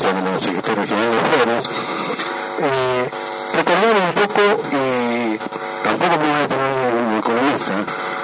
casa de la Secretaría Regional de Flores, recordar un poco, y tampoco me voy a poner un economista,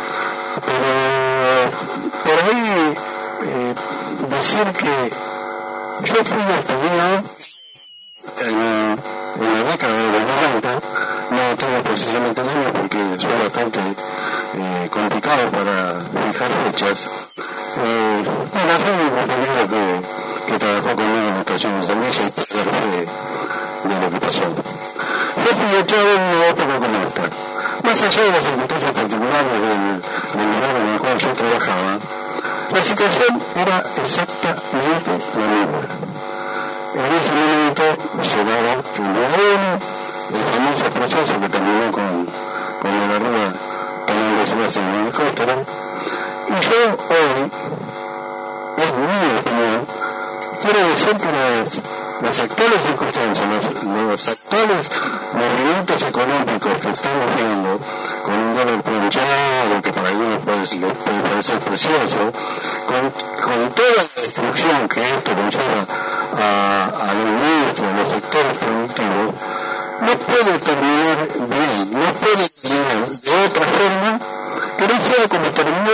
pero por ahí decir que yo fui despedido en la década de los 90, no tengo precisamente el año porque soy bastante complicado para fijar fechas. Bueno, fue un compañero que trabajó conmigo en la estación de servicio y fue de lo que pasó. Yo fui echado en una época como esta. Más allá de las circunstancias particulares del lugar en el cual yo trabajaba, la situación era exactamente la misma. En ese momento se daba en Guadalajara el famoso proceso que terminó con la Rúa tomándose en el helicóptero. Y yo hoy, es mi opinión, quiero decir que las actuales circunstancias, los actuales movimientos económicos que estamos viendo, con un dólar planchado, que para algunos les puede parecer precioso, con toda la destrucción que esto conlleva a la industria, a los sectores productivos, no puede terminar bien, no puede terminar de otra forma que no sea como terminó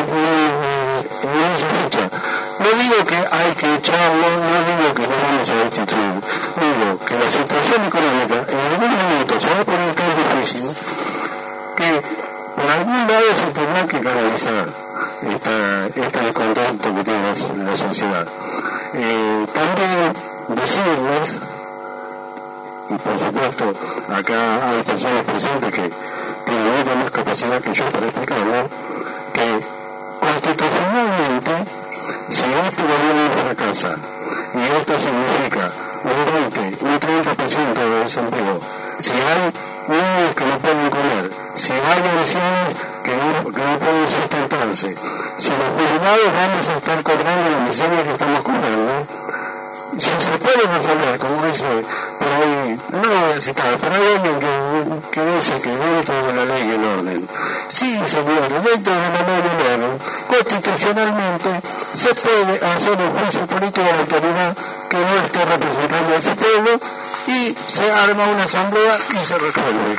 en esa fecha. No digo que hay que echarlo, no digo que no vamos a destituir, digo que la situación económica en algún momento se va a poner tan difícil que por algún lado se tendrá que canalizar este descontento que tiene la sociedad. También decirles, y por supuesto acá hay personas presentes que tienen mucha más capacidad que yo para explicarlo, que constitucionalmente, si este gobierno fracasa y esto significa un 20, un 30% de desempleo, si hay niños que no pueden comer, si hay ancianos que no pueden sustentarse, si los jubilados vamos a estar cobrando la miseria que estamos cobrando, si se puede resolver, como dice por ahí, no lo voy a citar, pero hay alguien que dice que dentro de la ley y el orden, sí señores, dentro de la ley y el orden, constitucionalmente se puede hacer un juicio político a la autoridad que no esté representando a su pueblo y se arma una asamblea y se resuelve.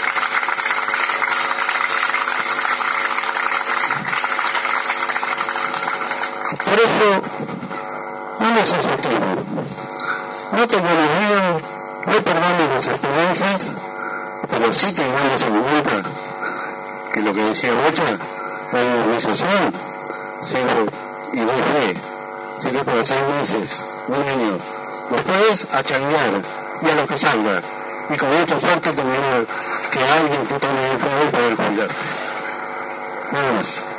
Por eso, no nos asustemos, no tengamos miedo, no perdamos las esperanzas, pero sí tengamos en cuenta que lo que decía Bocha, la organización sirve y doy fe, sirve para 6 meses, un año, después a changuear y a lo que salga, y con mucha suerte tener que alguien te tome el poder para cuidarte. Nada más.